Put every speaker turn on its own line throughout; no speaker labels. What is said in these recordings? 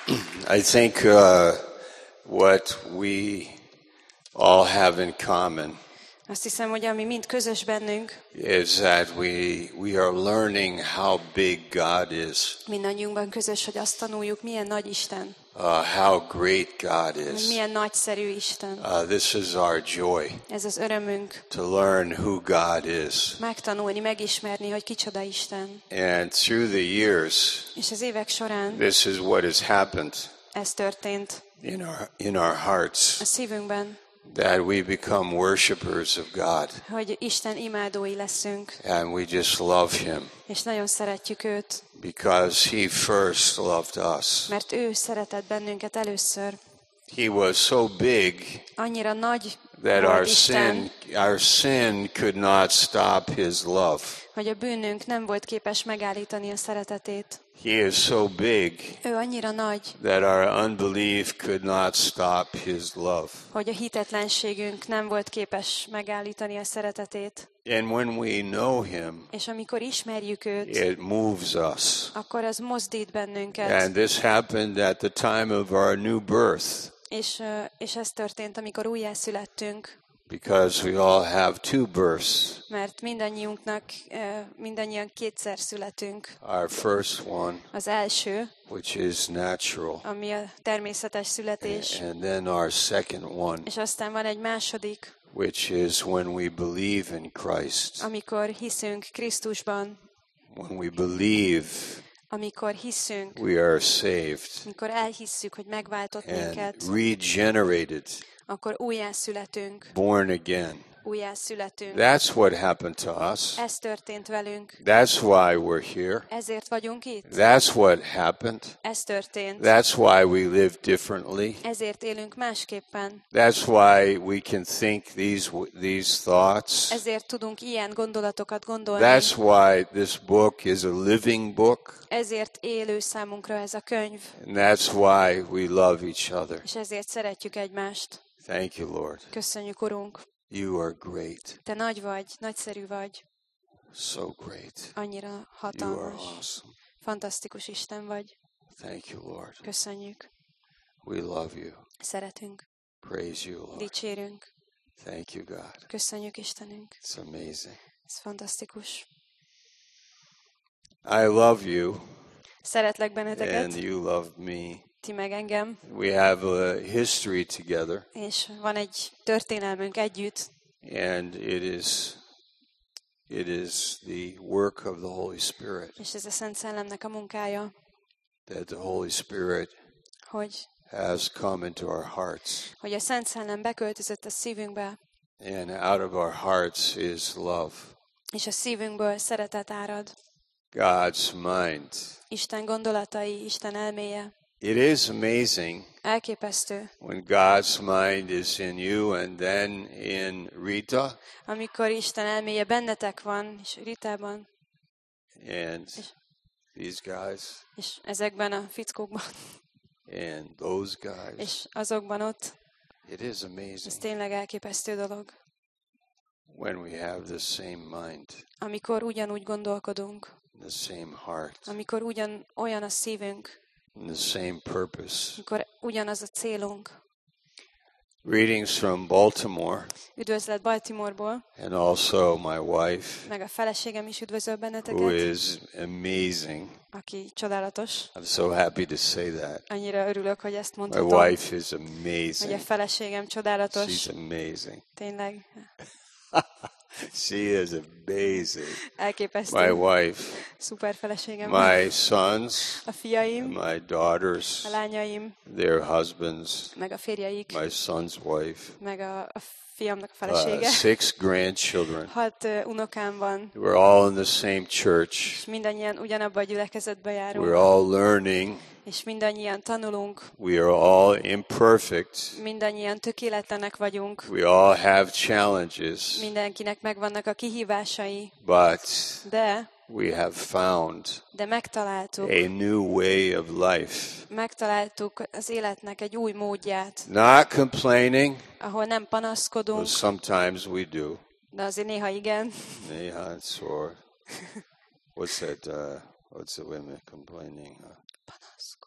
I think what we all have in common
Azt hiszem, hogy ami mind közös bennünk,
is that we are learning how big God is,
mindannyiunkban közös, hogy azt tanuljuk, milyen nagy Isten,
how great God
hogy
is.
milyen nagyszerű Isten.
This is our joy,
Ez az örömünk,
to learn who God is.
megtanulni, megismerni, hogy kicsoda Isten.
And through the years,
És az évek során
this is what has happened
ez történt
in our hearts,
a szívünkben,
that we become worshipers of God,
hogy Isten imádói leszünk,
and we just love Him
és nagyon szeretjük őt,
because He first loved us.
mert ő szeretett bennünket először.
He was so big
Annyira nagy
that
volt Isten,
our sin could not stop His love.
hogy a bűnünk nem volt képes megállítani a szeretetét.
He is so big
Ő annyira nagy,
that our unbelief could not stop His love.
hogy a hitetlenségünk nem volt képes megállítani a szeretetét.
And when we know Him,
És amikor ismerjük őt,
it moves us.
akkor az mozdít bennünket.
And this happened at the time of our new birth,
És ez történt, amikor újjászülettünk,
because we all have two births.
mert mindannyian kétszer születünk.
Our first one,
Az első,
which is natural,
ami a természetes születés,
and then our second one,
és aztán van egy második,
which is when we believe in Christ.
amikor hiszünk Krisztusban,
When we believe,
amikor hiszünk,
we are saved
amikor elhisszük, hogy megváltott minket,
and regenerated,
akkor újjászületünk,
born again.
újjászületünk.
That's what happened to us.
Ez történt velünk.
That's why we're here.
Ezért vagyunk itt.
That's what happened.
Ez történt.
That's why we live differently.
Ezért élünk másképpen.
That's why we can think these thoughts.
Ezért tudunk ilyen gondolatokat gondolni.
That's why this book is a living book.
Ezért élő számunkra ez a könyv.
And that's why we love each other.
És ezért szeretjük egymást.
Thank you, Lord.
Köszönjük, Urunk.
You are great.
Te nagy vagy, nagyszerű vagy.
So great.
Annyira
You are
hatalmas.
awesome.
Fantasztikus Isten vagy.
Thank you, Lord.
Köszönjük.
We love you.
Szeretünk.
Praise you, Lord.
Dicsérünk.
Thank you, God.
Köszönjük, Istenünk.
It's amazing.
Ez fantasztikus.
I love you,
Szeretlek benneteket,
and you love me.
ti meg engem,
We have a history together,
és van egy történelmünk együtt,
and it is the work of the Holy Spirit,
és ez a Szent Szellemnek a munkája,
that the Holy Spirit
hogy
has come into our hearts,
a Szent Szellem beköltözött a szívünkbe,
and out of our hearts is love.
és a szívünkből szeretet árad.
God's mind.
Isten gondolatai, Isten elméje.
It is amazing
Elképesztő,
when God's mind is in you and then in Rita
amikor Isten elméje bennetek van, és Ritában,
and these guys
és ezekben a fickókban,
and those guys.
és azokban ott.
It is
Ez
amazing
tényleg elképesztő dolog.
when we have the same mind,
Amikor ugyanúgy gondolkodunk,
the same heart,
amikor olyan a szívünk,
and the same purpose.
amikor ugyanaz a célunk.
Greetings from Baltimore,
Üdvözlet Baltimoreból,
and also my wife,
meg a feleségem is üdvözöl
who
benneteket,
is amazing.
aki csodálatos.
I'm so happy to say that.
Annyira örülök, hogy ezt
My
mondhatom,
wife is
hogy a
amazing.
feleségem csodálatos.
She's amazing.
Tényleg
She is amazing. My
elképesztő.
wife,
Szuper feleségem.
my sons,
A fiaim,
my daughters,
a lányaim,
their husbands,
meg a férjeik,
my son's wife,
meg a fiamnak a felesége.
6 grandchildren.
6 unokám van,
We're all in the same church.
és mindannyian ugyanabba a gyülekezetbe
We're
járunk,
all learning.
és mindannyian tanulunk,
We are all imperfect.
mindannyian tökéletlenek vagyunk,
We all have challenges.
mindenkinek megvannak a kihívásai,
But
de
we have found
megtaláltuk,
a new way of life.
megtaláltuk az életnek egy új módját,
Not complaining,
ahol nem
but
panaszkodunk,
sometimes we do.
de azért néha igen.
Or what's that? What's the women complaining?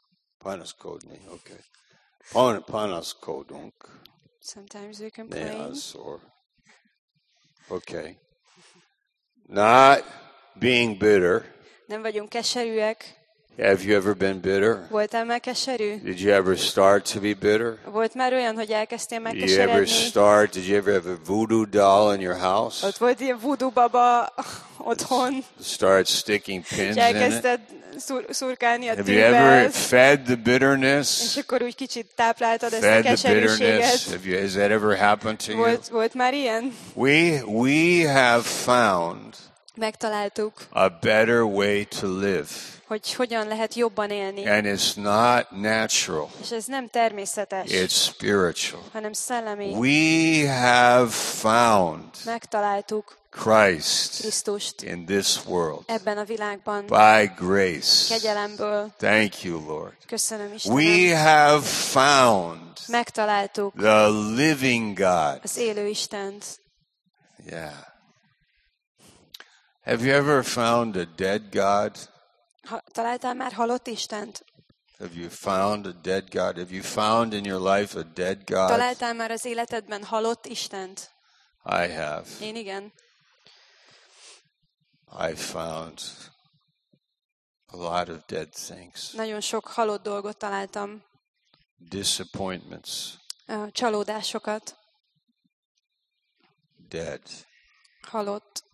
Panaszkodni, panaszkodunk.
Sometimes we
Ne
complain.
az, okay. Not being bitter.
Nem vagyunk keserűek.
Have you ever been bitter?
Voltál már keserű?
Did you ever start to be bitter?
Volt már olyan, hogy elkezdtél
Did you
megkeseredni?
did you ever have a voodoo doll in your house?
Ott volt ilyen voodoo baba otthon,
Start sticking pins
és
in it?
elkezdted szurkálni a
Have you ever
tűvel,
fed the
és
bitterness?
akkor úgy kicsit tápláltad ezt a
Fed the bitterness?
keserűséget.
Has that ever happened to you?
Volt már ilyen?
We have found
Megtaláltuk,
a better way to live.
hogy hogyan lehet jobban élni.
And it's not natural.
És ez nem természetes,
It's spiritual.
hanem szellemi.
We have found
Megtaláltuk
Christ
Krisztust
in this world
ebben a világban,
by grace.
kegyelemből.
Thank you, Lord.
Köszönöm, Istenem.
We have found
Megtaláltuk
the living God.
az élő Istent.
Yeah. Have you ever found a dead God?
Találtál már halott Istent?
Have you found a dead God? Have you found in your life a dead God?
Találtál már az életedben halott Istent?
I have.
Én igen.
I found a lot of dead things.
Nagyon sok halott dolgot találtam.
Disappointments.
Csalódásokat.
Dead.
Halott.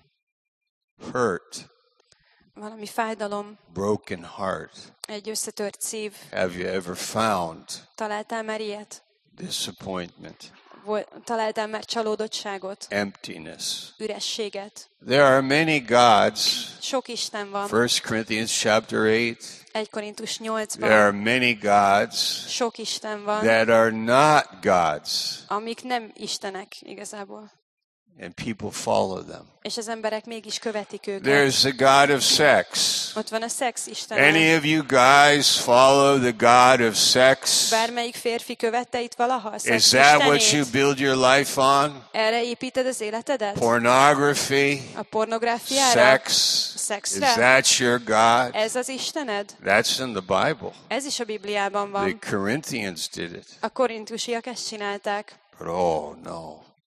Hurt.
Valami fájdalom.
Broken heart.
Egy összetört szív.
Have you ever found
Találtál már ilyet?
disappointment?
Találtál már csalódottságot?
Emptiness.
Ürességet?
There are many gods.
Sok Isten van.
1 Corinthians chapter 8.
1 Korintus
There
8-ban.
are many gods
Sok Isten van,
that are not gods.
amik nem Istenek igazából.
And people follow them.
És az emberek mégis követik őket.
There's the God of sex.
Ott van a szex istene.
Any of you guys follow the God of sex?
Bármelyik férfi követte itt valaha a
Is
szex
that what you
istenét?
build your life on?
Erre építed az életedet?
Pornography?
A pornográfiára?
Sex?
A
Is
szexre?
that your God?
Ez az Istened?
That's in the Bible.
Ez is a Bibliában
The
van.
Corinthians did it.
A korintusiak ezt csinálták.
But oh no.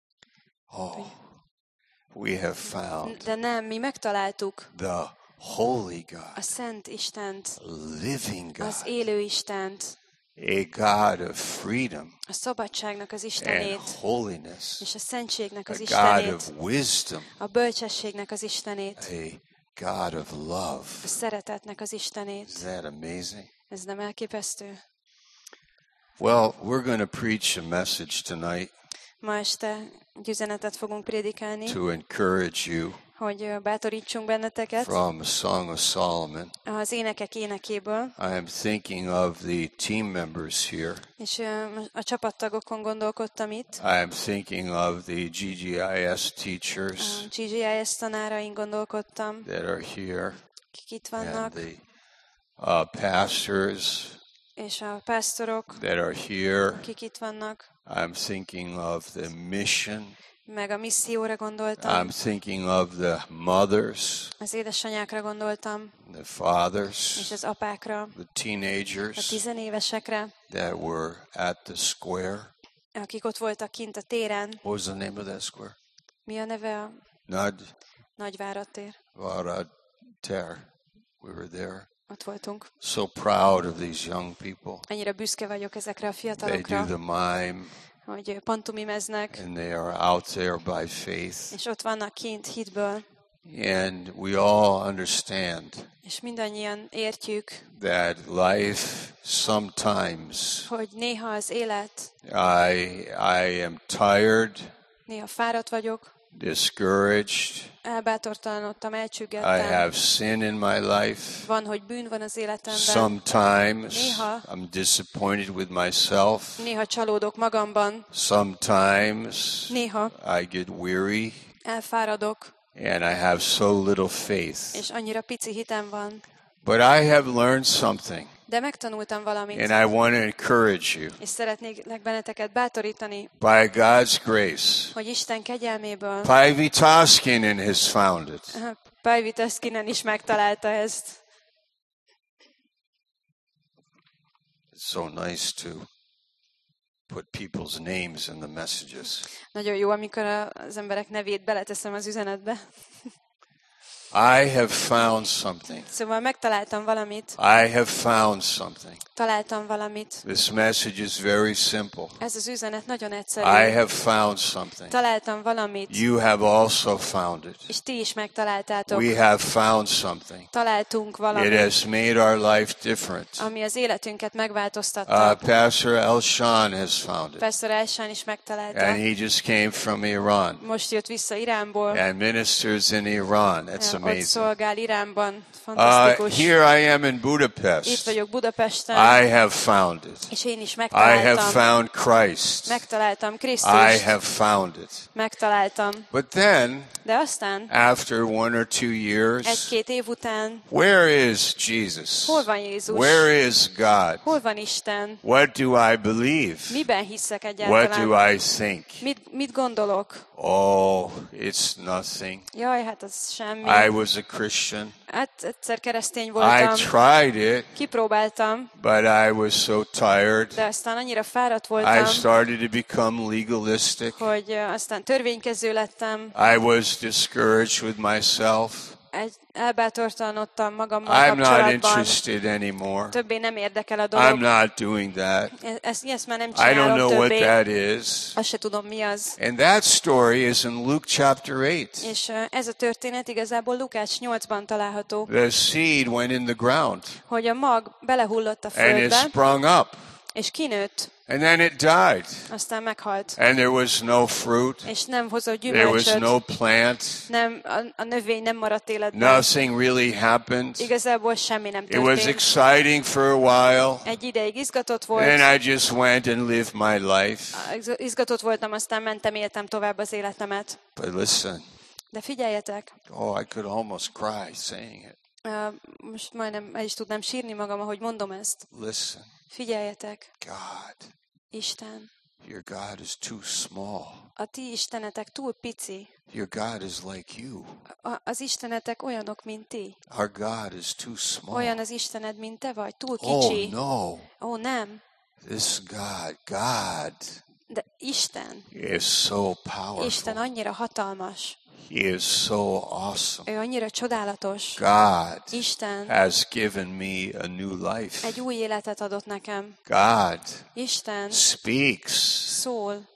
Oh, we have found
De nem, mi megtaláltuk
the holy
a
God,
Szent Istent,
living
az
God,
élő Istent,
a God of freedom
a szabadságnak az
and
Istenét,
holiness,
és a szentségnek
a
az
God
Istenét,
of wisdom,
a bölcsességnek az Istenét,
a God of love.
a szeretetnek az Istenét.
Is that amazing?
Ez nem elképesztő?
Well, we're going to preach a message tonight
Ma este egy üzenetet fogunk prédikálni,
to encourage you
hogy bátorítsunk benneteket
from a Song of Solomon.
az énekek énekéből,
I am thinking of the team members here.
és a csapattagokon gondolkodtam itt,
I am thinking of the GGIS
a
teachers
GGIS tanárain gondolkodtam,
that are here
akik itt
and
vannak,
the pastors
és a pásztorok,
that are here.
akik itt vannak,
I'm thinking of the mission.
meg a misszióra
I'm
gondoltam,
thinking of the mothers,
az édesanyákra gondoltam,
the
és
fathers,
az apákra,
the
a
teenagers
tizenévesekre,
that were at the square.
akik ott voltak kint a téren.
What was the name of that square?
Mi a neve a Nagyvárad-tér?
Varater. We were there.
Ott voltunk.
So proud of these young people.
Annyira büszke vagyok ezekre a
They do
fiatalokra,
the mime
hogy pantomimeznek,
and they are out there by faith.
és ott vannak kint hitből,
And we all understand
és mindannyian értjük,
that life sometimes
hogy néha az élet,
I am tired,
néha fáradt vagyok,
discouraged.
elbátortalanodtam,
I
elcsüggettem.
have sin in my life.
Van, hogy bűn van az életemben.
Sometimes
Néha.
I'm disappointed with myself.
Néha csalódok magamban.
Sometimes
Néha
I get weary
elfáradok,
and I have so little faith.
és annyira pici hitem van.
But I have learned something
De megtanultam valamit,
and I want to encourage you.
és szeretnék benneteket bátorítani,
By God's grace,
hogy Isten kegyelméből
Päivi Taskinen has found it.
Päivi Taskinen is megtalálta ezt.
It's so nice to put people's names in the messages.
Nagyon jó, amikor az emberek nevét beleteszem az üzenetbe.
I have found something.
Szóval megtaláltam valamit.
I have found something.
Találtam valamit.
This message is very simple.
Ez az üzenet nagyon egyszerű.
I have found something.
Találtam valamit.
You have also found it.
És ti is megtaláltátok.
We have found something.
Találtunk
It
valamit,
has made our life different.
ami az életünket megváltoztatta.
Pastor Elshan has found it.
Pastor Elshan is megtalálta.
And he just came from Iran.
Most jött vissza Iránból.
And ministers in Iran. That's
Ott
amazing.
szolgál Iránban. Fantasztikus.
Here I am in
Itt
Budapest.
vagyok Budapesten.
I have found it.
És én is
I have
megtaláltam.
found Christ.
Megtaláltam
I
Krisztust.
have found it.
Megtaláltam.
But then,
De aztán,
after 1 or 2 years,
egy-két év után,
where is Jesus?
hol van Jézus?
Where is God?
Hol van Isten?
What do I believe?
Miben hiszek
What
egyáltalán?
do I think?
Mit gondolok?
Oh, it's nothing.
Jaj, hát az semmi.
I was a Christian.
Hát egyszer keresztény
I
voltam.
tried it,
Kipróbáltam,
but I was so tired.
de aztán annyira fáradt
I
voltam,
started to become legalistic.
hogy aztán törvénykező lettem.
I was discouraged with myself.
Elbátortalanodtam magammal
I'm not
kapcsolatban.
interested anymore.
Többé nem érdekel a
I'm
dolog.
not doing that.
Ezt már nem
I don't
csinálom
know what
többé.
that is.
Azt se tudom, mi az.
And that story is in Luke chapter 8.
És ez a történet igazából Lukács 8-ban található,
The seed went in the ground
hogy a mag belehullott a
and it
földbe,
sprung up
és kinőtt,
and then it died.
aztán meghalt.
And there was no fruit.
És nem hozott
There was
gyümölcsöt,
no plant.
nem, a növény nem maradt életben.
Nothing really happened.
Igazából semmi nem
It was
történt.
exciting for a while.
Egy ideig izgatott
And
volt,
I just went and lived my life.
izgatott voltam, aztán mentem, éltem tovább az életemet.
But listen,
De figyeljetek,
oh, I could almost cry saying it.
most majdnem el is tudnám sírni magam, ahogy mondom ezt.
Listen,
Figyeljetek,
God,
Isten,
your God is too small.
a ti istenetek túl pici.
Your God is like you.
Az istenetek olyanok, mint ti.
Our God is too small.
Olyan az Istened, mint te vagy, túl
Oh,
kicsi.
no.
Ó, nem.
This God
De Isten,
is so powerful.
Isten annyira hatalmas.
He is so awesome.
Ő annyira csodálatos.
God
Isten
has given me a new life.
egy új életet adott nekem.
God
Isten
speaks.
szól.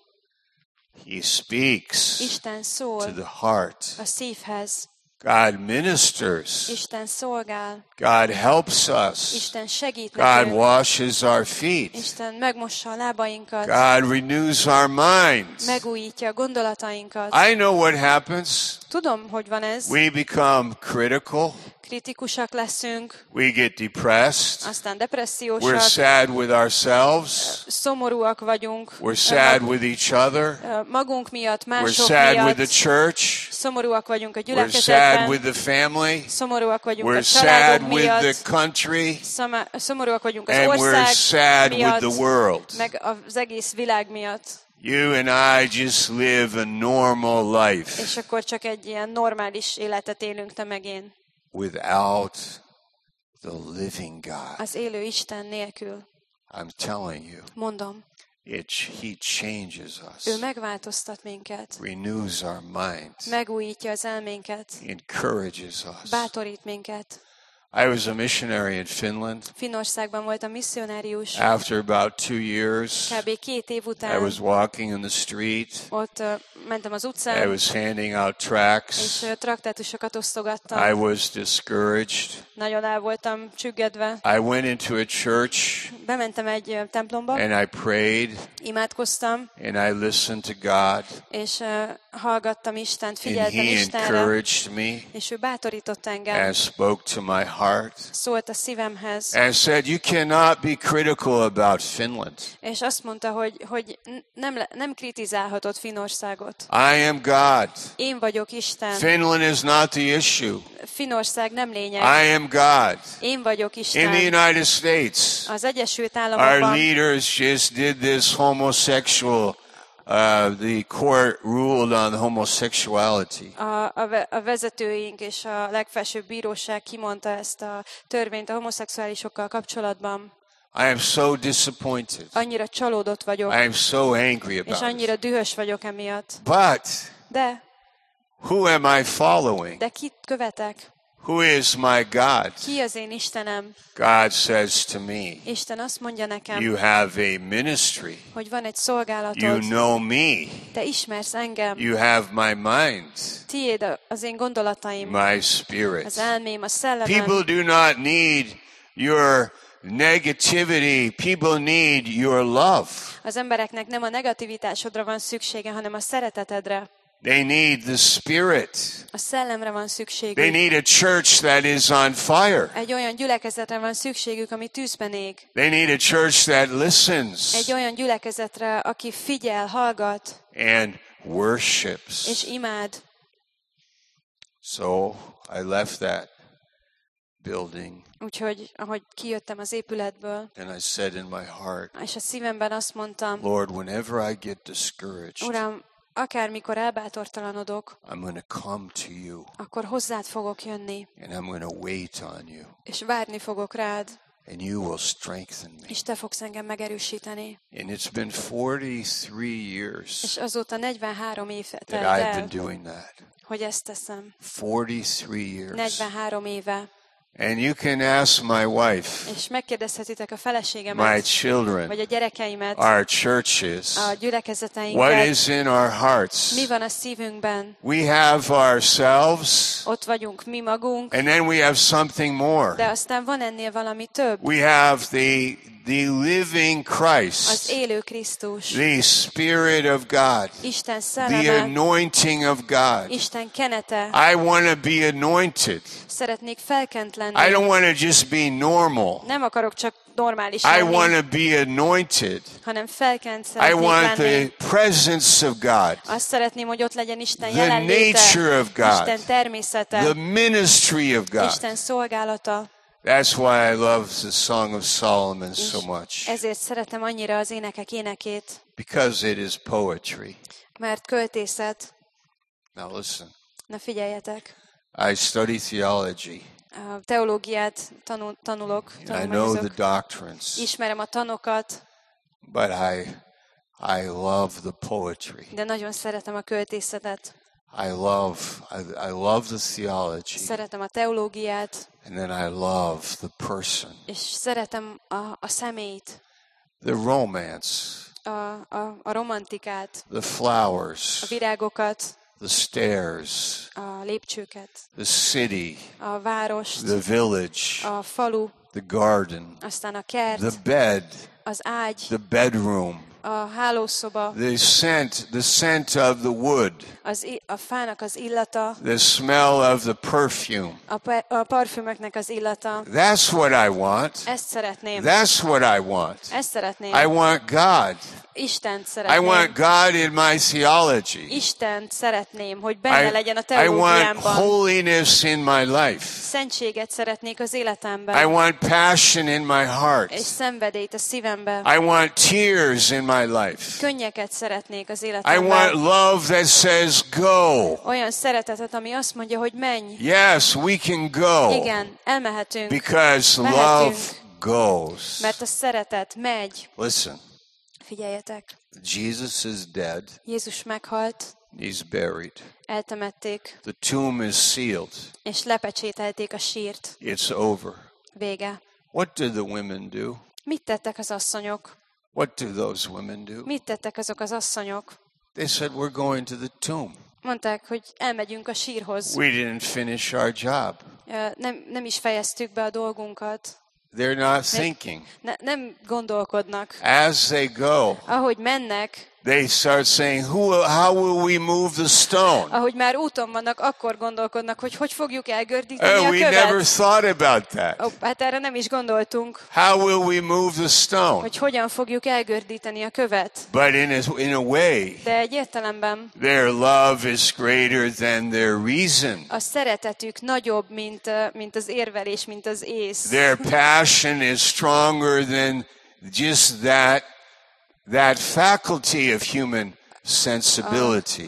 He speaks
Isten
to
szól
the heart.
a szívhez.
God ministers.
Isten szolgál.
God helps us.
Isten segít
God
nekünk.
washes our feet.
Isten megmossa a lábainkat.
God renews our minds.
Megújítja a gondolatainkat.
I know what happens.
Tudom, hogy van ez.
We become critical.
Kritikusak leszünk,
We get depressed.
aztán
We're
depressziósak,
sad with ourselves.
szomorúak vagyunk,
We're sad with each other.
magunk miatt,
We're
mások
sad with the
miatt,
church.
szomorúak vagyunk a
We're sad with
gyülekezetben,
the family.
szomorúak vagyunk
We're
a
sad
családunk
with the
miatt,
country.
szomorúak vagyunk az
And we're
ország
sad with
miatt,
the world.
meg az egész világ miatt.
You and I just live a normal life
És akkor csak egy ilyen normális életet élünk, te meg én.
without the living God.
Az élő Isten nélkül.
I'm telling you,
Mondom,
He changes
ő
us,
megváltoztat minket,
renews our minds,
megújítja az elménket,
encourages us.
bátorít minket.
I was a missionary in Finland.
Finnországban voltam misszionárius.
After about 2 years,
Kb. 2 év
I
után
was walking in the street.
ott mentem az
I
utcán,
was handing out tracts.
és traktátusokat
I
osztogattam.
was discouraged.
Nagyon el voltam csüggedve.
I went into a church
Bementem egy templomba,
and I prayed
imádkoztam,
and I listened to God
és hallgattam Istent,
and
figyeltem
He
Istenre,
encouraged me
és ő bátorított engem,
and spoke to my heart
szólt a szívemhez,
and said, "You cannot be critical about Finland.
és azt mondta, hogy nem kritizálhatod Finnországot.
I am God.
Én vagyok Isten.
Finland is not the issue.
Finnország nem lényeg.
I am God."
Én vagyok
In the
Isten.
United States,
Az Egyesült
our
Államokban
leaders just did this homosexual, the court ruled on homosexuality.
a vezetőink és a legfelsőbb bíróság kimondta ezt a törvényt a homoszexuálisokkal kapcsolatban.
I am so disappointed.
Annyira csalódott vagyok,
I am so angry
és
about
annyira
it.
dühös vagyok emiatt.
But
De
who am I following?
kit követek?
Who is my God?
Ki az én Istenem?
God says to me,
Isten azt mondja nekem,
you have a ministry.
hogy van egy
You
szolgálatod,
know me.
te ismersz engem,
You have my mind,
tiéd az én gondolataim,
my spirit.
az elmém, a szellemem.
People do not need your negativity. People need your love.
Az embereknek nem a negativitásodra van szüksége, hanem a szeretetedre.
They need the Spirit.
A szellemre van
They
szükségük.
need a church that is on fire.
Egy olyan gyülekezetre van szükségük, ami tűzben ég.
They need a church that listens
Egy olyan gyülekezetre, aki figyel, hallgat
and worships.
és imád.
So I left that building
Úgyhogy, ahogy kijöttem az épületből,
and I said in my heart,
és a szívemben azt mondtam,
Lord, whenever I get discouraged,
Uram, akármikor elbátortalanodok,
I'm going to come to you
akkor hozzád fogok jönni,
and I'm going to wait on you
és várni fogok rád,
and you will strengthen me.
és te fogsz engem megerősíteni.
And it's been 43 years
És azóta 43 év
that
telt
I've
el,
been doing that.
hogy ezt teszem.
43 years.
43 éve.
And you can ask my wife,
És megkérdezhetitek a
my
feleségemet,
children,
vagy a gyerekeimet,
our churches,
a
what
gyülekezeteinket,
is in our hearts.
mi van a szívünkben.
We have ourselves,
Ott vagyunk mi magunk,
and then we have something more.
de aztán van ennél valami több.
We have the living
Az
Christ,
élő Krisztus,
the Spirit of God,
Isten
the
szelleme,
anointing of God.
Isten kenete.
I want to be anointed.
Szeretnék felkent
I
lenni.
don't want to just be normal.
Nem akarok csak normális
I want
lenni,
to be anointed.
hanem felkent
I
szeretnék
want
lenni.
the presence of God,
Azt szeretném, hogy ott legyen Isten
the
jelenléte,
nature of God,
Isten természete,
the ministry of God.
Isten szolgálata.
That's why I love the Song of Solomon so
És
much,
ezért szeretem annyira az énekek énekét,
because it is poetry.
mert költészet.
Now listen,
Na figyeljetek,
I study theology.
a teológiát tanulok,
I know the
tanulmányozok,
doctrines,
ismerem a tanokat,
but I love the poetry.
de nagyon szeretem a költészetet.
I love the theology,
Szeretem a teológiát,
and then I love the person,
és szeretem a személyt,
the romance,
a romantikát,
the flowers,
a virágokat,
the stairs,
a lépcsőket,
the city,
a várost,
the village,
a falu,
the garden,
aztán a kert,
the bed,
az ágy,
the bedroom,
a hálószoba,
the scent of the wood,
a fának az illata,
the smell of the perfume.
a parfümöknek az illata.
That's what I want.
Ezt szeretném.
That's what I want.
Ezt szeretném.
I want God.
Istent
I
szeretném.
want God in my theology.
Istent szeretném, hogy benne legyen a
I want
teológiámban.
holiness in my life.
Szentséget szeretnék az
I
életemben.
want passion in my heart.
És szenvedélyt a szívemben.
I want tears in my life.
Könnyeket szeretnék az
I
életemben.
want love that says go.
Olyan szeretetet, ami azt mondja, hogy menj.
Yes, we can go.
Igen, elmehetünk.
Because
Mehetünk.
love goes.
Mert a szeretet megy.
Listen,
Figyeljetek.
Jesus is dead.
Jézus meghalt,
He's buried.
eltemették,
The tomb is sealed.
és lepecsételték a sírt.
It's over.
Vége.
What did the women do?
Mit tettek az asszonyok?
What do those women do?
Mit tettek azok az asszonyok?
They said, we're going to the tomb.
Mondták, hogy elmegyünk a sírhoz.
We didn't finish our job.
Nem is fejeztük be a dolgunkat.
They're not thinking.
Nem gondolkodnak.
As they go,
Ahogy mennek,
they start saying, how will we move the stone?
ahogy már úton vannak, akkor gondolkodnak, hogy fogjuk elgördíteni
Oh,
a
we never
követ.
thought about that.
Hát erre nem is gondoltunk,
How will we move the stone?
hogy hogyan fogjuk elgördíteni a követ.
But in a way,
De egy értelemben
their love is greater than their reason.
a szeretetük nagyobb, mint az érvelés, mint az ész.
Their passion is stronger than just that faculty of human sensibility.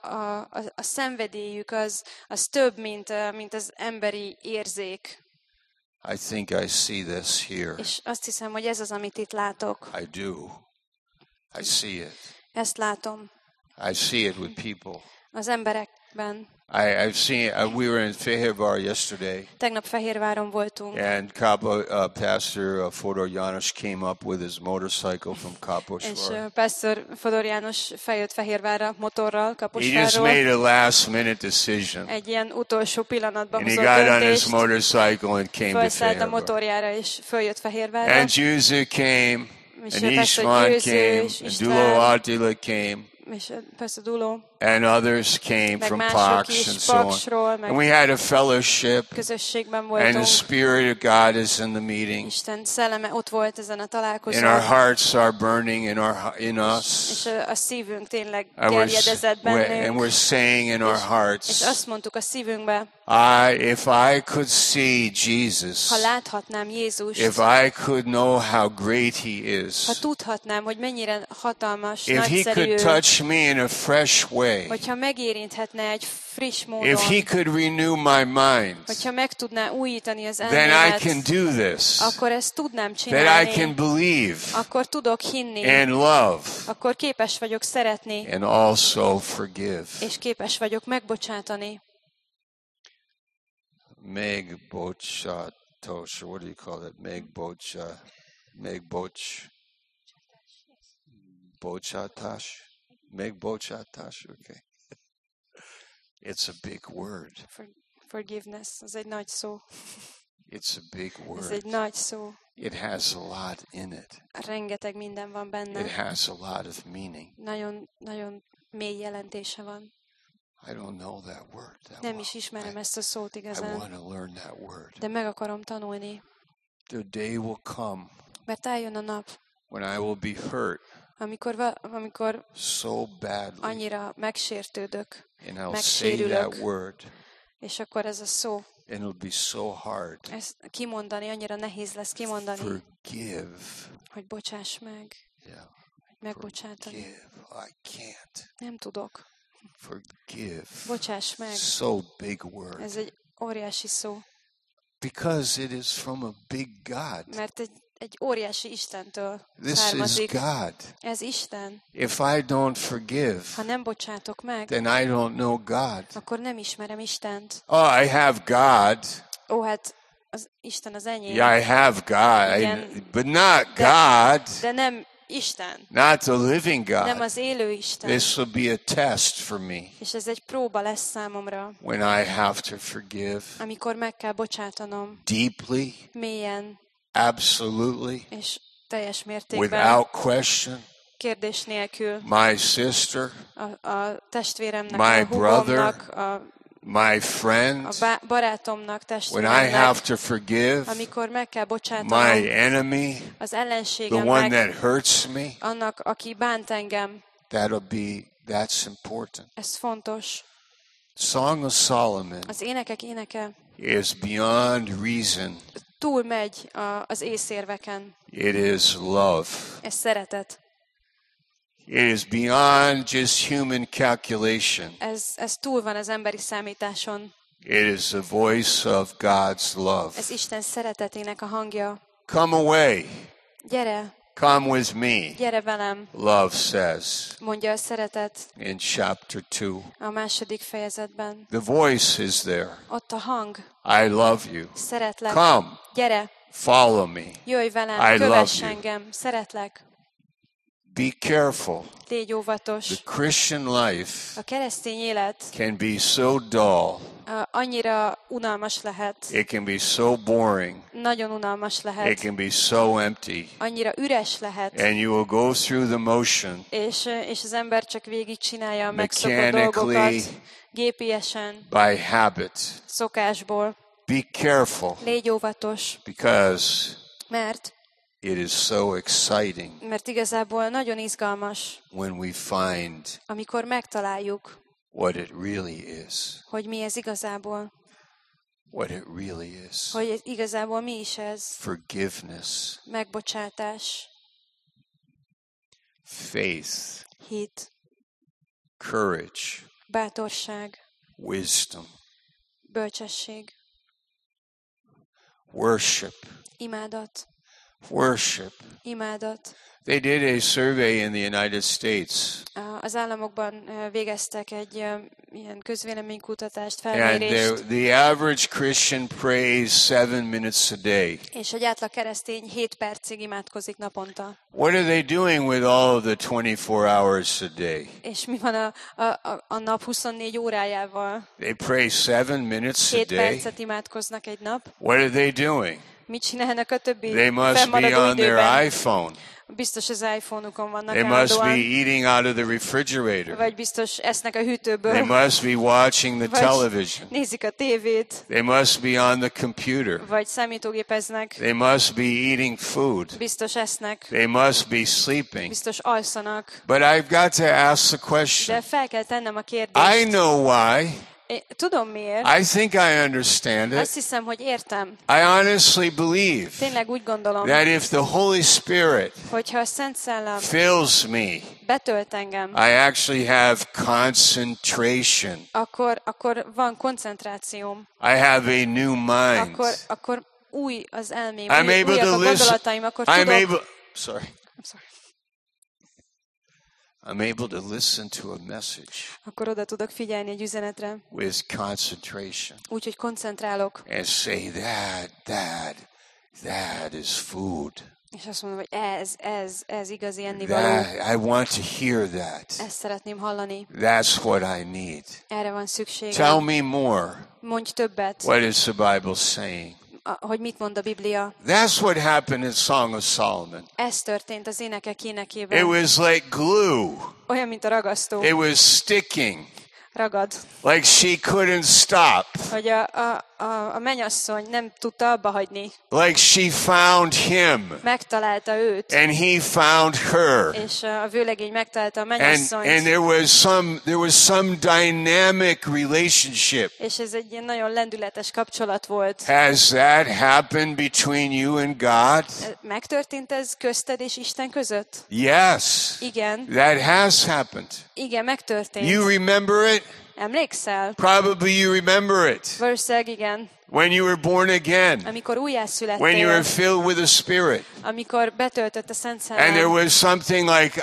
A szenvedélyük az több, mint az emberi érzék.
I think I see this here.
És azt hiszem, hogy ez az, amit itt látok.
I do. I see it.
Ezt látom
I see it with people.
az emberekben.
I've seen. We were in Fehérvár yesterday,
Tegnap Fehérváron voltunk,
and Pastor Fodor János came up with his motorcycle from
és
Kaposvár.
Pastor Fodor János feljött Fehérvárra motorral,
He just
Kaposvárról.
made a last-minute decision,
Egy ilyen utolsó pillanatban
and he
hozott
got on his
döntést,
motorcycle and came to
felszállt a
Fehérvár.
motorjára, és följött Fehérvárra.
And Győző came,
És
and
Pastor
István
Győző
came,
és
and
István,
Dulo Attila came,
és Pastor Duló,
and others came
meg
from
mások
Pax
is,
and so on.
Paksról,
And
meg
we had a fellowship,
közösségben
and the
voltunk.
Spirit of God is in the meeting.
Isten szelleme ott volt ezen a
And
találkozón,
our hearts are burning in us.
és a szívünk tényleg
And
gerjedezett bennünk,
we're saying in our
és
hearts,
azt mondtuk a szívünkbe,
if I could see Jesus,
ha láthatnám Jézust,
if I could know how great He is,
ha tudhatnám, hogy mennyire hatalmas,
if He
nagyszerű,
could touch me in a fresh way,
hogyha megérinthetne egy friss módon,
if He could renew my mind,
hogyha meg tudná újítani az
then I
elmémet,
can do this,
akkor ezt tudnám
that I
csinálni,
can believe
akkor tudok hinni,
and love
akkor képes vagyok szeretni,
and also forgive.
és képes vagyok megbocsátani.
Megbocsátos, what do you call it? Megbocsátás, okay. It's a big word.
Forgiveness, ez egy nagy szó.
It's a big
Ez egy
word.
nagy szó.
It has a lot in it.
Rengeteg minden van
It
benne.
has a lot of meaning.
Nagyon, nagyon mély jelentése van.
I don't know that word that
Nem
well.
is ismerem ezt a szót
I
igazán,
want to learn that word.
de meg akarom tanulni,
The day will come
mert eljön a nap,
when I will be hurt
amikor
so badly,
annyira megsértődök,
and I'll say
megsérülök.
that word,
és akkor ez a szó,
and it'll be so hard.
ezt kimondani, annyira nehéz lesz kimondani,
Forgive.
hogy bocsáss meg,
Yeah.
megbocsátani.
Forgive. I can't.
Nem tudok.
Forgive.
Bocsáss meg.
So big word.
Ez egy óriási szó,
Because it is from a big God.
mert egy óriási Istentől
This is
származik.
God.
Ez Isten.
If I don't forgive,
Ha nem bocsátok meg,
then I don't know God.
akkor nem ismerem Istent.
Oh, I have God.
Ó, hát az Isten az enyém,
Yeah, I have God.
Igen.
But not God.
de nem Isten,
Not the living
nem
God.
az élő Isten.
This will be a test for me
És ez egy próba lesz számomra,
when I have to forgive
amikor meg kell bocsátanom
deeply,
mélyen
absolutely,
és teljes mértékben,
without question.
kérdés nélkül
My sister,
a testvéremnek,
My
a húgomnak,
my friend,
barátomnak,
when I
testvéremnek,
have to forgive
amikor meg kell
my
bocsátanom
enemy,
az
the one
ellenségemnek,
that hurts me,
annak, aki bánt engem.
that's important.
Ez fontos.
Song of Solomon
Az énekek éneke
is beyond reason.
túlmegy az észérveken.
It is love.
Ez szeretet.
It is beyond just human calculation.
Ez túl van az emberi számításon.
It is the voice of God's love.
Ez Isten szeretetének a hangja.
Come away.
Gyere,
Come with me,
gyere velem,
love says
mondja a szeretet
in chapter 2.
a második fejezetben.
The voice is there.
Ott a hang.
I love you.
Szeretlek.
Come,
Gyere,
follow me.
jöjj
I
velem, kövess
love you.
engem. Szeretlek.
Be careful.
Légy óvatos.
The Christian life
A keresztény élet
can be so dull.
annyira unalmas lehet.
It can be so boring.
Nagyon unalmas
It
lehet.
can be so empty.
Annyira üres lehet.
And you will go through the motion
És az ember csak végig csinálja a megszokott
mechanically,
dolgokat. Gépiesen,
by habit.
szokásból.
Be careful
Légy óvatos,
because
mert
it is so exciting
igazából nagyon izgalmas,
when we find
amikor megtaláljuk,
what it really is.
hogy mi ez igazából.
What it really is.
Hogy igazából mi is ez.
Forgiveness,
Megbocsátás,
faith,
hit,
courage,
bátorság,
wisdom.
bölcsesség.
Worship.
Imádat.
Worship.
Imádat.
They did a survey in the United States.
Az államokban végeztek egy ilyen közvéleménykutatást,
And
felmérést,
the average Christian prays 7 minutes a day.
és egy átlag keresztény 7 percig imádkozik naponta.
What are they doing with all of the 24 hours a day?
És mi van a nap 24 órájával?
They pray 7 minutes a
7
day.
percet imádkoznak egy nap.
What are they doing?
Mit csinálnak a többi
They must be
fennmaradó
on their
időben?
iPhone.
Biztos az iPhone-ukon vannak
They must be
állandóan,
eating out of the refrigerator.
vagy biztos esznek a hűtőből,
They must be watching the
vagy
television.
nézik a tévét,
They must be on the computer.
vagy számítógépeznek,
They must be eating food.
biztos esznek,
They must be sleeping.
biztos alszanak.
But I've got to ask the
De
question.
fel kell tennem a
I
kérdést.
know why.
Tudom miért.
I think I understand
Azt
it.
hiszem, hogy értem.
I honestly believe
Tényleg úgy gondolom,
that if the Holy Spirit
hogyha a Szent Szellem
fills me,
betölt engem,
I actually have concentration.
akkor van koncentrációm,
I have a new mind.
akkor új az elmém,
I'm able
újak
to
a
listen.
gondolataim, akkor
I'm
tudok...
able. Sorry.
I'm sorry.
I'm able to listen to a message
Akkor oda tudok figyelni egy üzenetre,
with concentration
úgyhogy koncentrálok,
and say that is food.
és azt mondom, hogy ez igazi ennivaló.
I want to hear that.
Ezt szeretném hallani.
That's what I need.
Erre van
Tell
szükségem.
me more.
Mondj többet,
What is the Bible saying?
hogy mit mond a Biblia.
That's what happened in Song of Solomon.
Ez történt az énekek
It
énekében.
was like glue.
Olyan, mint a ragasztó.
It was sticking.
Ragad.
Like she couldn't stop.
Hogy a mennyasszony nem tudta abba hagyni.
Like she found him
Megtalálta őt.
and he found her.
És a vőlegény megtalálta a
And
mennyasszonyt.
there was some dynamic relationship.
És ez egy ilyen nagyon lendületes kapcsolat volt.
Has that happened between you and God?
Megtörtént ez közted és Isten között?
Yes.
Igen.
That has happened.
Igen, megtörtént.
You remember it?
Emlékszel?
Probably you remember it.
Valószínűleg igen.
When you were born again.
Amikor
When you were
újjászülettél,
filled with the Spirit.
amikor betöltött a Szent
And there
Szellem,
was something like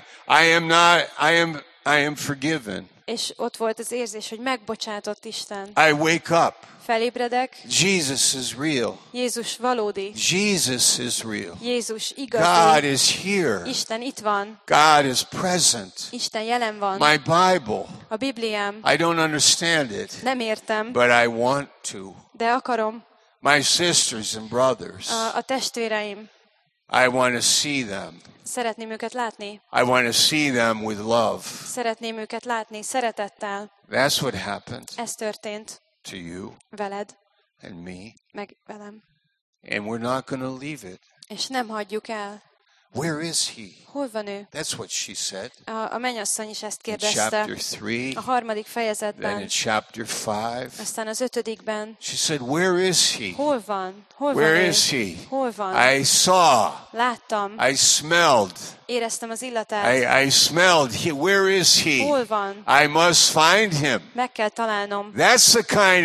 I am forgiven.
és ott volt az érzés, hogy megbocsátott Isten.
I wake up.
Felébredek,
Jesus is real.
Jézus valódi,
Jesus is real.
Jézus
God
igazi,
is here.
Isten itt van,
God is present.
Isten jelen van.
My Bible,
A Bibliám,
I don't understand it,
nem értem,
but I want to.
de akarom.
My sisters and brothers,
A testvéreim,
I want to see them.
szeretném őket látni.
I want to see them with love.
Szeretném őket látni szeretettel.
That's what happened
Ez történt
to you
veled,
and me.
meg velem.
And we're not going to leave it.
És nem hagyjuk el.
Where is he?
Hol van ő?
That's what she said.
A mennyasszony is ezt
In
kérdezte.
chapter 3,
A 3.
then in
fejezetben,
chapter 5.
aztán az 5-ben.
She said, where is he?
Hol van? Hol van
Where
ő?
is he?
Hol van?
I saw.
Láttam,
I smelled.
éreztem az illatát.
I smelled. Where is he?
Hol van?
I must find him.
Meg kell találnom.
That's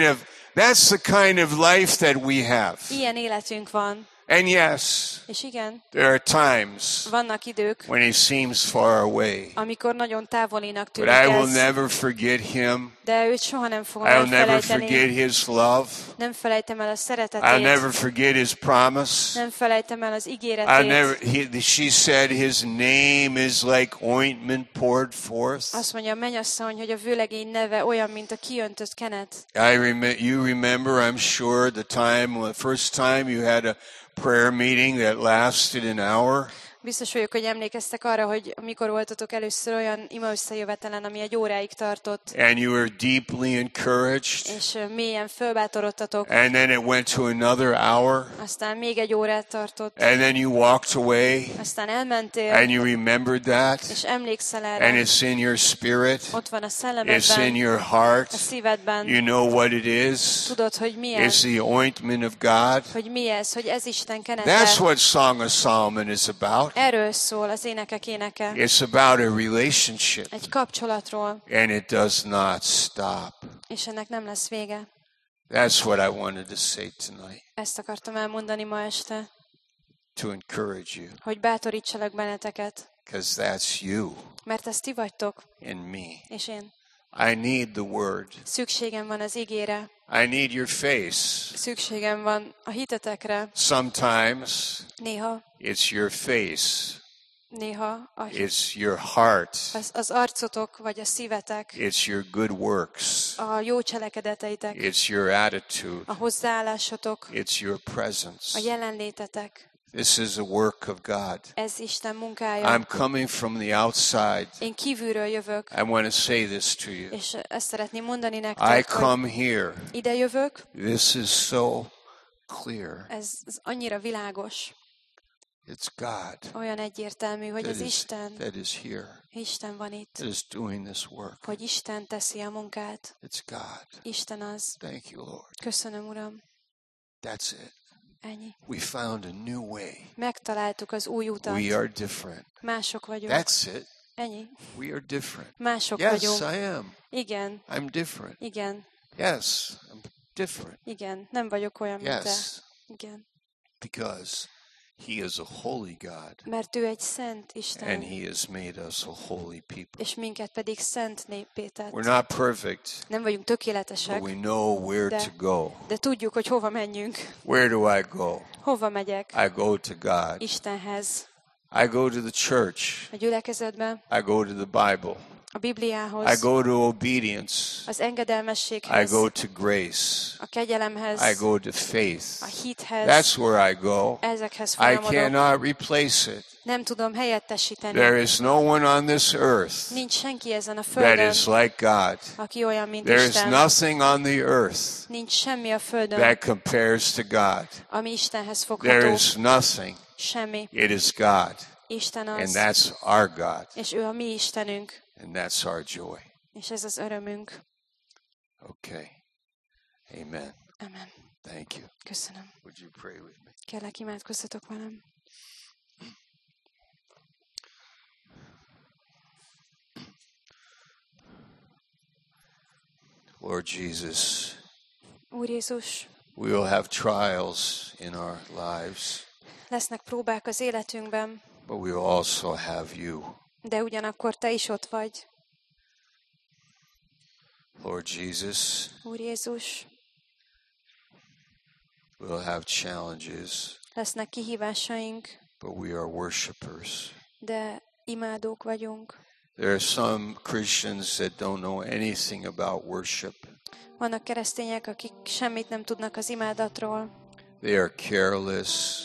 the kind of life that we have.
Ilyen életünk van.
And yes,
És igen,
there are times
vannak idők,
when he seems far away.
amikor nagyon távolinak
But
tűnik
I will
ez,
never forget him.
de őt soha nem fogom
I'll never
elfelejteni.
forget his love.
Nem felejtem el a
I'll
szeretetét.
never forget his promise.
Nem felejtem el az
I'll
ígéretét.
never. She said his name is like ointment poured forth.
Azt mondja a mennyasszony, hogy a vőlegény neve olyan, mint a kiöntött kenet.
You remember, I'm sure, the first time you had a prayer meeting that lasted an hour.
Biztos vagyok, hogy emlékeztek arra, hogy mikor voltatok először olyan ima összejövetelen, ami egy óráig tartott,
And you were deeply encouraged.
és mélyen fölbátorodtatok,
And then it went to another hour.
aztán még egy órát tartott,
And then you walked away.
aztán elmentél,
And you remembered that.
és emlékszel
And
erre.
it's in your spirit.
Ott van a
It's in
szellemedben,
your heart.
a szívedben.
You know what it is.
Tudod, hogy mi
It's
ez,
the ointment of God.
hogy mi ez, hogy ez Isten kenete.
That's what Song of Solomon is about.
Erről szól az énekek éneke.
It's about a relationship.
Egy kapcsolatról,
And it does not stop.
és ennek nem lesz vége.
That's what I wanted to say tonight.
Ezt akartam elmondani ma este,
To encourage you.
hogy bátorítsalak benneteket,
Because that's you
mert ezt ti vagytok,
and me.
és én.
I need the word.
Szükségem van az igére,
I need your face.
szükségem van a hitetekre.
Sometimes
Néha
it's your face. It's your heart.
Az arcotok, vagy a szívetek,
It's your good works.
a jó cselekedeteitek,
It's your attitude.
a hozzáállásotok,
It's your presence.
a jelenlétetek.
This is a work of God.
Ez Isten munkája.
I'm coming from the outside.
Én kívülről jövök,
I want to say this to you.
és ezt szeretném mondani
I
nektek,
come
hogy
here.
ide jövök,
This is so clear.
ez annyira világos,
It's God
olyan egyértelmű, hogy ez Isten.
that is here.
Isten van itt,
That is doing this work.
hogy Isten teszi a munkát.
It's God.
Isten az.
Thank you, Lord.
Köszönöm, Uram.
That's it.
Ennyi.
We found a new way.
Megtaláltuk az új utat.
We are different.
Mások vagyunk.
That's it.
Ennyi.
We are different.
Mások
Yes,
vagyunk.
I am.
Igen.
I'm different.
Igen.
Yes, I'm different.
Igen. Nem vagyok olyan, mint te.
Yes,
Igen.
because He is a holy God,
Mert ő egy szent Isten,
and He has made us a holy people.
és minket pedig szent néppé tett.
We're not perfect,
Nem vagyunk tökéletesek,
but we know where to go.
de tudjuk, hogy hova menjünk.
Where do I go?
Hova megyek?
I go to God.
Istenhez.
I go to the church.
A gyülekezetbe,
I go to the Bible.
a Bibliához,
I go to obedience.
az
I
engedelmességhez,
go to grace.
a kegyelemhez,
I go to faith.
a hithez.
That's where I go.
Ezekhez
I
folyamodok.
cannot replace it.
Nem tudom helyettesíteni.
There is no one on this earth
Nincs senki ezen a
that
földön,
is like God.
aki olyan, mint
There is
Isten.
nothing on the earth
Nincs semmi a földön,
that compares to God.
ami Istenhez
There
fogható.
is nothing.
Semmi.
It is God.
Isten
And
az,
that's our God.
és ő a mi Istenünk,
And that's our joy.
és ez az örömünk.
Okay. Amen.
Amen.
Thank you.
Köszönöm.
Would you pray with me?
Kérlek, imádkozzatok velem.
Lord Jesus,
Úr Jézus,
we will have trials in our lives,
lesznek próbák az életünkben,
but we will also have you.
de ugyanakkor te is ott vagy.
Lord Jesus,
Úr Jézus,
we'll have challenges,
lesznek kihívásaink,
but we are worshipers.
de imádók vagyunk.
There are some Christians that don't know anything about worship.
Vannak keresztények, akik semmit nem tudnak az imádatról,
They are careless,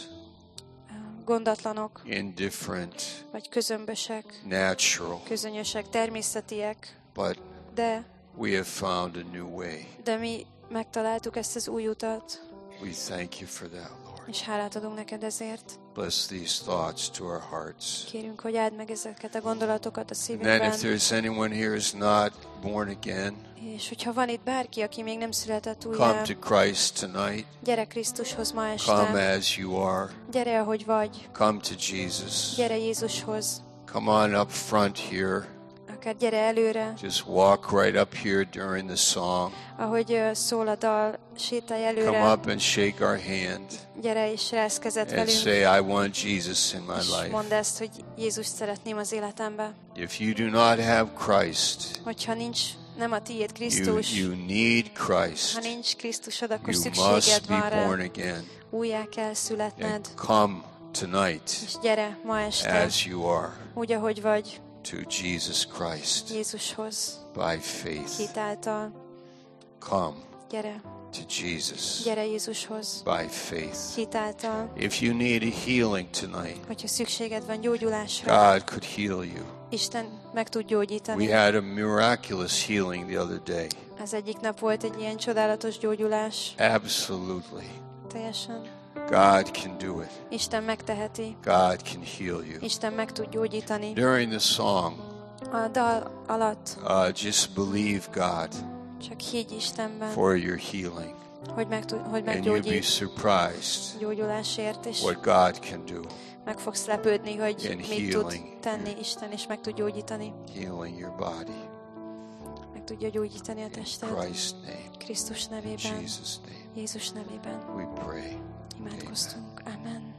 gondatlanok,
indifferent,
vagy közömbösek,
natural,
közönyösek, természetiek,
but
de
we have found a new way.
mi megtaláltuk ezt az új utat,
We thank you for that, Lord.
és hálát adunk neked ezért.
Bless these thoughts to our hearts.
Kérünk, hogy áld meg ezeket a gondolatokat a
And then if
szívünkben,
there's anyone here who's not born again,
és hogyha van itt bárki, aki még nem született
come
újjá,
to Christ tonight.
gyere Krisztushoz ma
Come
este,
as you are.
gyere ahogy vagy,
Come to Jesus.
gyere Jézushoz,
Come on up front here.
akár gyere előre,
Just walk right up here during the song.
ahogy szól a dal, sétálj
Come
előre,
up and shake our hand
gyere és rász kezet
and
velünk,
say, I want Jesus in my
és
life.
mondd ezt, hogy Jézust szeretném az életembe.
If you do not have Christ,
Hogyha nem a tiéd Krisztus,
you need Christ.
ha nincs Krisztusod, akkor
You
szükséged
must
van
be
rá,
born again.
újjá kell születned,
And come tonight
és gyere ma este,
as you are
úgy, ahogy vagy,
to Jesus Christ
Jézushoz,
by faith.
hit által.
Come
Gyere,
to Jesus
gyere Jézushoz,
by faith.
hit által.
If you need a healing tonight,
Hogyha szükséged van gyógyulásra,
God could heal you.
Isten meg tud gyógyítani.
We had a miraculous healing the other day.
Az egyik nap volt egy ilyen csodálatos gyógyulás.
Absolutely.
Teljesen.
God can do it.
Isten megteheti.
God can heal you.
Isten meg tud gyógyítani.
During the song,
A dal alatt
just believe God
csak higgy Istenben,
for your healing.
hogy
And you'll be
meggyógyít
surprised
gyógyulásért, és
what God can do.
meg fogsz lepődni, hogy
In
mit tud
healing.
tenni Isten, és meg tud gyógyítani.
Healing your body.
Meg tudja gyógyítani a
In
tested.
Christ's name,
Krisztus
in
nevében,
Jesus' name,
Jézus nevében
we pray.
imádkoztunk. Amen.